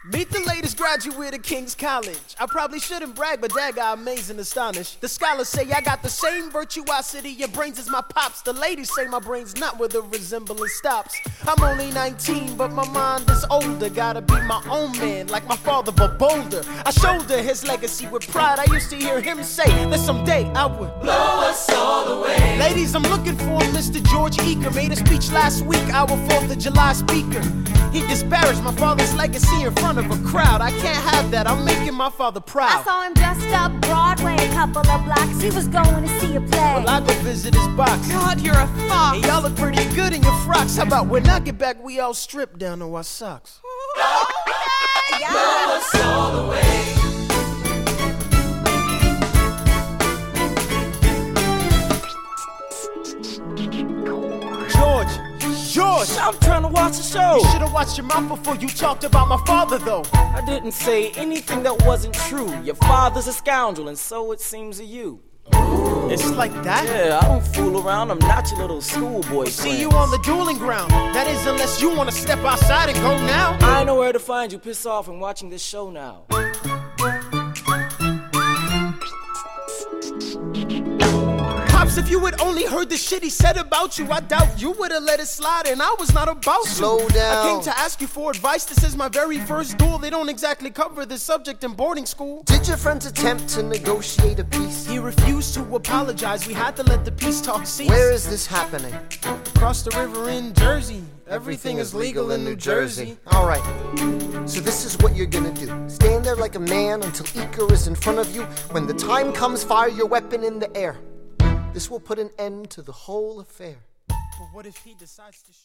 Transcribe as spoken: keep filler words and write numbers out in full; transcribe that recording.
Meet the latest graduate of King's College. I probably shouldn't brag, but Dad got amazed and astonished. The scholars say I got the same virtuosity. Your brains is my pops. The ladies say my brain's not where the resemblance stops. I'm only nineteen, but my mind is older. Gotta be my own man, like my father, but bolder. I shoulder his legacy with pride. I used to hear him say that someday I would blow us all away. Ladies, I'm looking for Mister George Eaker. Made a speech last week, our fourth of July speaker. He disparaged my father's legacy in front of a crowd. I can't have that, I'm making my father proud. I saw him dressed up Broadway, a couple of blocks. He was going to see a play. Well, I go visit his box. God, you're a fox. Hey, y'all look pretty good in your frocks. How about when I get back, we all strip down to our socks? Okay, yeah. Blow us all away. George, George, I'm trying to watch the show. you should've watched your mouth before you talked about my father, though. I didn't say anything that wasn't true. Your father's a scoundrel, and so it seems to you. It's like that? Yeah, I don't fool around. I'm not your little schoolboy. See you on the dueling ground. That is, unless you wanna step outside and go now. I know where to find you. Piss off and watching this show now. Pops, if you had only heard the shit he said about you, I doubt you would've let it slide, and I was not about to. Slow down. I came to ask you for advice. This is my very first duel. They don't exactly cover this subject in boarding school. Did your friends attempt to negotiate a peace? He refused to apologize. We had to let the peace talk cease. Where is this happening? Across the river in Jersey. Everything is legal in New Jersey. All right, so this is what you're gonna do. Stand there like a man until Eaker is in front of you. When the time comes, fire your weapon in the air. This will put an end to the whole affair. But what if he decides to...